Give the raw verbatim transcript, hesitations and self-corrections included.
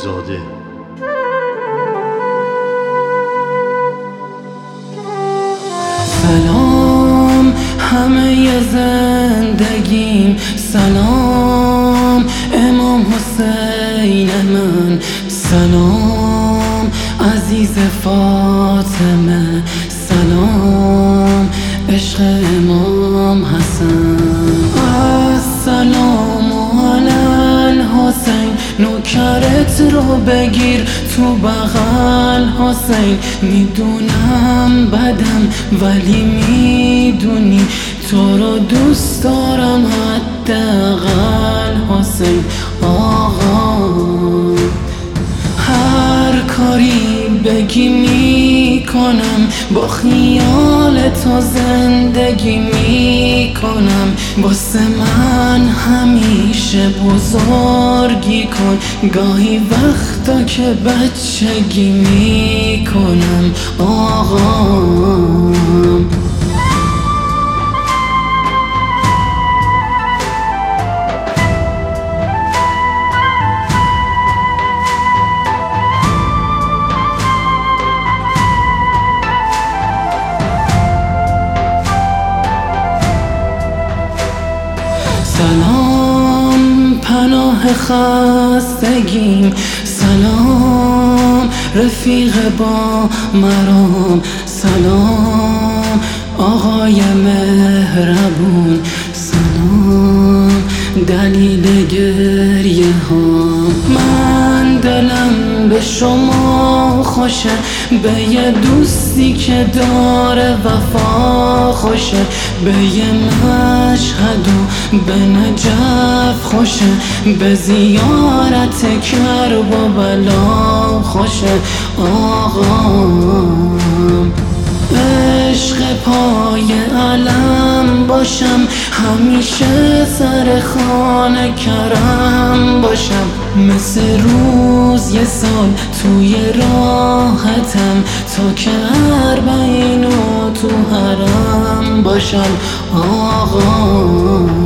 زاده. سلام همه زندگیم، سلام امام حسین من، سلام عزیز فاطمه، سلام عشق امام حسن. السلام علی الحسین، نوکرت رو بگیر تو بغل حسین. میدونم بدم ولی میدونی تو رو دوست دارم حداقل حسین آقا. هر کاری بگی میکنم، با خیال تو زندگی میکنم. واسه من همیشه بزرگی کن، گاهی وقتا که بچگی میکنم آقا. سلام پناه خستگیم، سلام رفیق با مرام، سلام آقای مهربون، سلام دلیل گریه ها. من دلم به شما خوشه، به یه دوستی که داره وفا خوشه، به یه مشهد و به نجف خوشه، به زیارت کربلا خوشه آقا. عشق پای علم باشم، همیشه سر خانه کرم باشم، مثل روز یه سال توی راحتم، تا که اربعین و تو حرم باشم آقا.